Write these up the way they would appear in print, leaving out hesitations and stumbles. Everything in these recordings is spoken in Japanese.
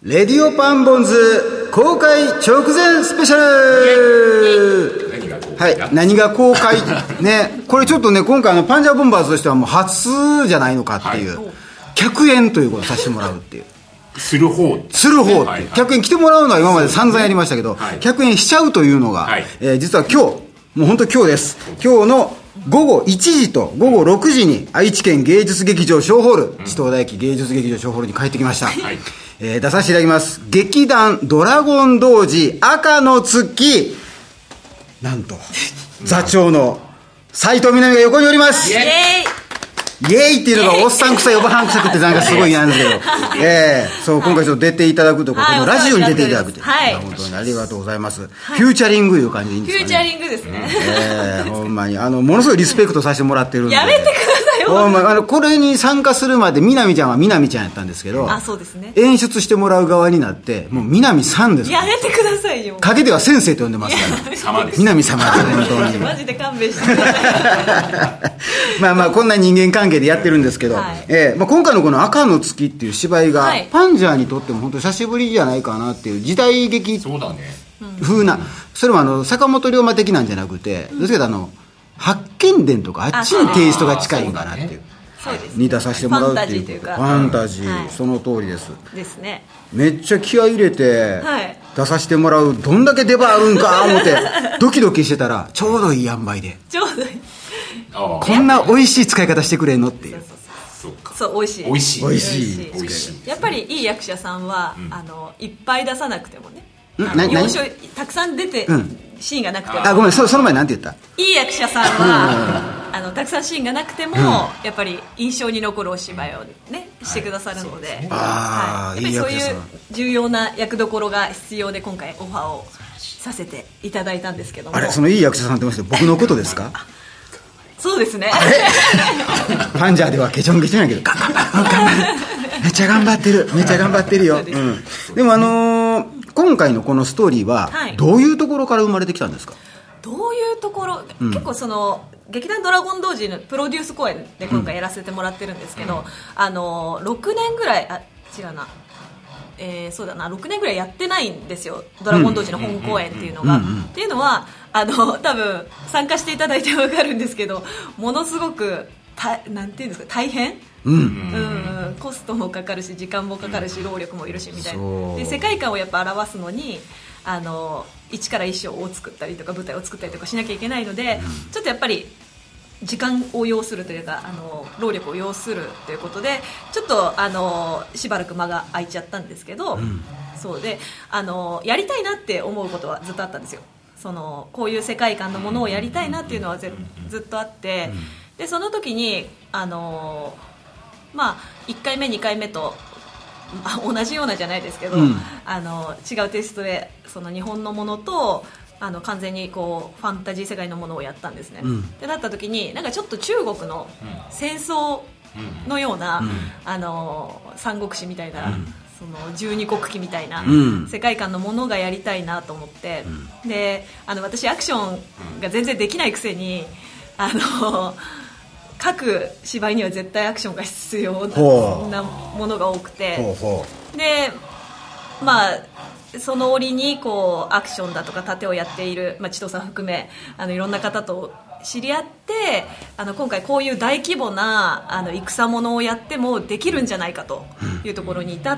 レディオパンボンズ公開直前スペシャル。はい、何が公開ね、これちょっとね、今回パンジャーボンバーズとしてはもう初じゃないのかっていう、はい、客演ということをさせてもらうっていうする方っていう、客演来てもらうのは今まで散々やりましたけど、はい、客演しちゃうというのが、はい、実は今日、もう本当今日です。今日の午後1時と午後6時に愛知県芸術劇場小ホール、地東大駅芸術劇場小ホールに帰ってきました、はい。出させていただきます。劇団ドラゴン童子赤の月、なんと座長の斉藤みなみが横におります。イエーイイエーイっていうのがおっさんくさいおばはんくさくってなんかすごい嫌なんですけど、そう今回ちょっと出ていただくということで、ラジオに出ていただくという、本当にありがとうございます。フューチャリングいう感じでいいんですかね。 フューチャリングですね。 ほんまにものすごいリスペクトさせてもらってるんで。 やめてくださいよ。 これに参加するまでみなみちゃんはみなみちゃんやったんですけど、 そうですね、 演出してもらう側になってもうみなみさんです。 やめてくださいよ。 陰では先生と呼んでますから様です。 みなみ様です本当に。 マジで勘弁してください。 まあこんな人間関係でやってるんですけど、今回のこの赤の月っていう芝居が、パンジャーにとっても本当久しぶりじゃないかなっていう時代劇風な、それも坂本龍馬的なんじゃなくて、どうですけど八犬伝とかあっちにテイストが近いんかなっていう、似たさせてもらうっていう、ファンタジー、その通りですですね。 めっちゃ気合い入れて出させてもらう、どんだけ出番あるんか思ってドキドキしてたらちょうどいい塩梅で、 ちょうどいい、 こんな美味しい使い方してくれんのっていう。 そう美味しい美味しい。 やっぱりいい役者さんは、いっぱい出さなくてもね、たくさん出て、シーンがなくても、 ごめん、その前なんて言った。 いい役者さんはたくさんシーンがなくても、やっぱり印象に残るお芝居をねしてくださるので、やっぱりそういう重要な役どころが必要で今回オファーをさせていただいたんですけども。 そのいい役者さんって言いました、僕のことですか？ そうですね。 パンジャーではケチョンケチョンやけど、頑張るめっちゃ頑張ってる、めっちゃ頑張ってるよ。でも今回のこのストーリーはどういうところから生まれてきたんですか？ どういうところ、結構劇団ドラゴン童子のプロデュース公演で今回やらせてもらってるんですけど、6年ぐらい違うな、そうだな、6年ぐらいやってないんですよ、ドラゴン童子の本公演っていうのが。っていうのは多分参加していただいて分かるんですけど、ものすごくなんていうんですか、大変、コストもかかるし時間もかかるし労力もいるしみたいな。で世界観をやっぱ表すのに一から衣装を作ったりとか舞台を作ったりとかしなきゃいけないので、ちょっとやっぱり時間を要するというか労力を要するということで、ちょっとしばらく間が空いちゃったんですけど、そうでやりたいなって思うことはずっとあったんですよ。こういう世界観のものをやりたいなっていうのはずっとあって、でその時に1回目2回目と同じようなじゃないですけど、違うテイストで日本のものと完全にこうファンタジー世界のものをやったんですね。ってなった時になんかちょっと中国の戦争のような、三国志みたいな、十二国旗みたいな世界観のものがやりたいなと思って、で私アクションが全然できないくせに各芝居には絶対アクションが必要なものが多くて、でその折にアクションだとか盾をやっている、千藤さん含めいろんな方と知り合って、今回こういう大規模な戦ものをやってもできるんじゃないかというところに至って、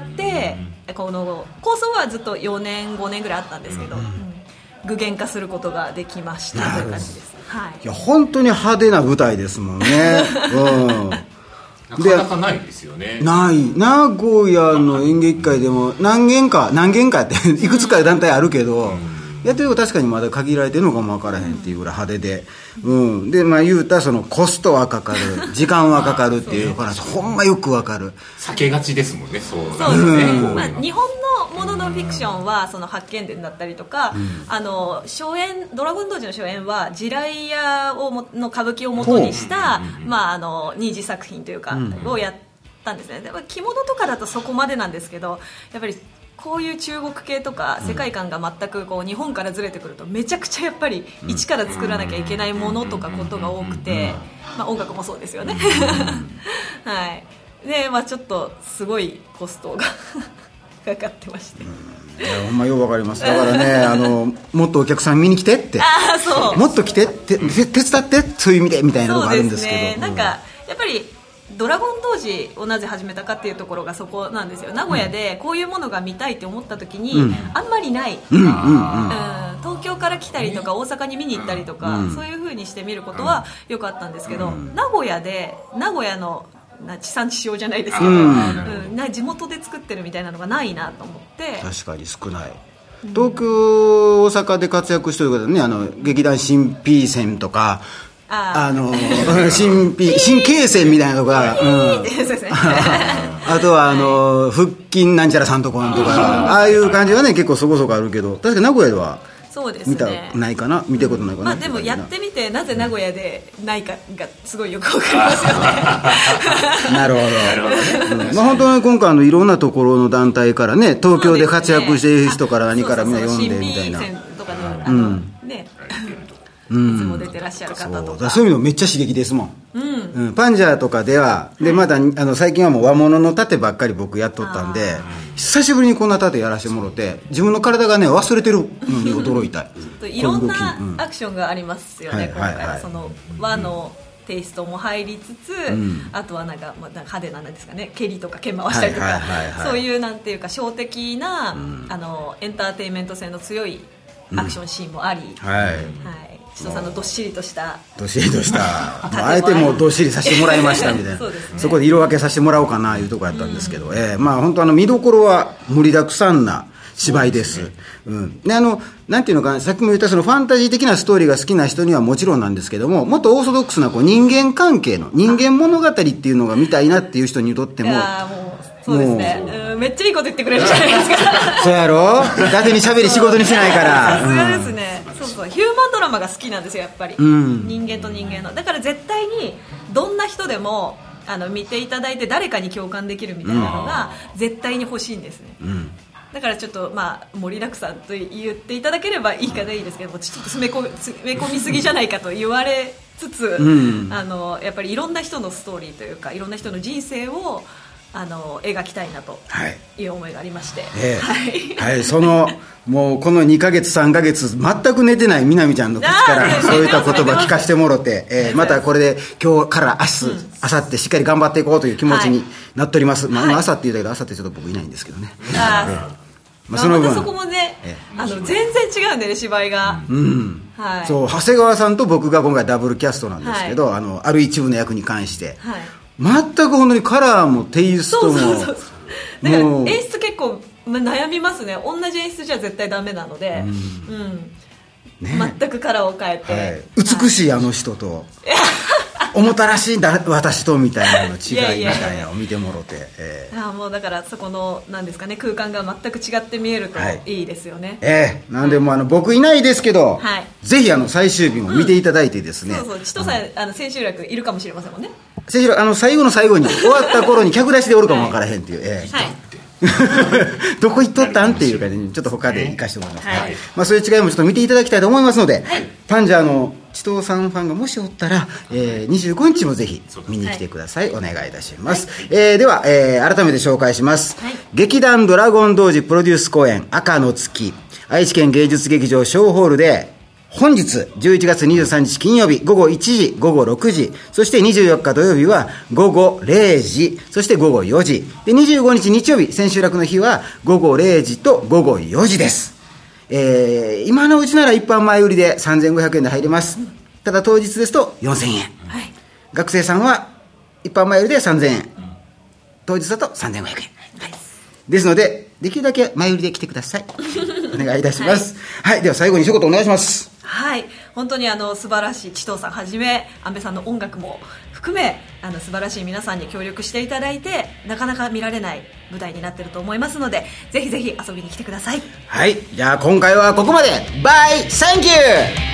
この構想はずっと4年5年ぐらいあったんですけど、具現化することができましたという感じです。 いや本当に派手な舞台ですもんね。 なかなかないですよね。 名古屋の演劇界でも何軒かっていくつか団体あるけど、やってると確かにまだ限られてるのかも分からへんっていうぐらい派手で、で言うたらコストはかかる時間はかかるっていう話ほんまよく分かる。 避けがちですもんね。そうですね。日本のもののフィクションは八犬伝だったりとか、初演ドラゴン童子の初演は地雷屋の歌舞伎を元にした二次作品というかをやったんですね。着物とかだとそこまでなんですけど、やっぱりこういう中国系とか世界観が全く日本からずれてくるとめちゃくちゃやっぱり一から作らなきゃいけないものとかことが多くて、音楽もそうですよね。はい。でちょっとすごいコストがかかってまして、 ほんまよくわかります。だからねもっとお客さん見に来てってそうもっと来てって手伝ってそういう意味でみたいなのがあるんですけど、 そうですね、なんかやっぱりドラゴン童子をなぜ始めたかっていうところがそこなんですよ。名古屋でこういうものが見たいって思った時に、あんまりない、東京から来たりとか大阪に見に行ったりとか、そういう風にして見ることはよくあったんですけど、名古屋の地産地消じゃないですけど、地元で作ってるみたいなのがないなと思って。 確かに少ない。東京大阪で活躍してる方ね、劇団新 P 線とか新京線みたいなとか、あとは腹筋なんちゃらさんとかとかああいう感じはね結構そこそこあるけど、確か名古屋では見たないかな、見たことないかな。 でもやってみてなぜ名古屋でないかがすごいよくわかりますよね。 なるほど。本当に今回いろんなところの団体からね、東京で活躍している人から何からみんな読んでみたいな。 いつも出てらっしゃる方とか、 そういうのめっちゃ刺激ですもん。パンジャーとかではでまだ最近はもう和物の盾ばっかり僕やっとったんで、久しぶりにこんな盾やらせてもらって自分の体がね忘れてるのに驚いた。 いろんなアクションがありますよね。今回はその和のテイストも入りつつ、あとはなんか派手なんですかね、蹴りとか剣回したりとか、そういうなんていうか小的なエンターテインメント性の強いアクションシーンもあり、千戸さんのどっしりとしたあえてもうどっしりさせてもらいましたみたいなそこで色分けさせてもらおうかないうところやったんですけど、本当見どころは盛りだくさんな芝居です。でなんていうのかな、さっきも言ったそのファンタジー的なストーリーが好きな人にはもちろんなんですけども、もっとオーソドックスな人間関係の人間物語っていうのが見たいなっていう人にとっても、 そうですね、めっちゃいいこと言ってくれるじゃないですか。 そうやろ、伊達に喋り仕事にしてないからさすがですね。そうヒューマンドラマが好きなんですよやっぱり、人間と人間の。だから絶対にどんな人でも見ていただいて誰かに共感できるみたいなのが絶対に欲しいんですね。だからちょっと盛りだくさんと言っていただければいいかでいいですけども、ちょっと詰め込みすぎじゃないかと言われつつ、やっぱりいろんな人のストーリーというかいろんな人の人生を描きたいなという思いがありまして、そのもうこの2ヶ月3ヶ月全く寝てないみなみちゃんの口からそういった言葉聞かせてもろて、またこれで今日から明日明後日しっかり頑張っていこうという気持ちになっております。明後日言うたけど明後日ちょっと僕いないんですけどね。その分そこもね全然違うんでね芝居が。そう長谷川さんと僕が今回ダブルキャストなんですけど、ある一部の役に関して、全く本当にカラーもテイストもだから演出結構悩みますね。同じ演出じゃ絶対ダメなので、全くカラーを変えて、 美しいあの人と重たらしい私とみたいなの違いみたいなのを見てもろて、 もうだからそこのなんですかね、空間が全く違って見えるといいですよね。 なんでも僕いないですけど、ぜひ最終日も見ていただいてですね。 千戸さん千秋楽いるかもしれませんもんね。 最後の最後に終わった頃に客出しでおるかも分からへんっていう、どこ行っとったんっていう感じにちょっと他で行かせてもらいます、そういう違いもちょっと見ていただきたいと思いますので、パンジャーの千戸さんファンがもしおったら、25日もぜひ見に来てください。お願いいたします。では、改めて紹介します。劇団ドラゴン童子プロデュース公演赤の月、愛知県芸術劇場小ホールで本日11月23日金曜日午後1時午後6時、そして24日土曜日は午後0時、そして午後4時で、25日日曜日千秋楽の日は午後0時と午後4時です。今のうちなら一般前売りで3500円で入れます。ただ当日ですと4000円、学生さんは一般前売りで3000円、当日だと3500円、ですのでできるだけ前売りで来てください。お願いいたします。では最後に一言お願いします。 本当に素晴らしい千戸さんはじめ安部さんの音楽も含め素晴らしい皆さんに協力していただいて、なかなか見られない舞台になっていると思いますので、ぜひぜひ遊びに来てください。 じゃあ今回はここまで。バイサンキュー。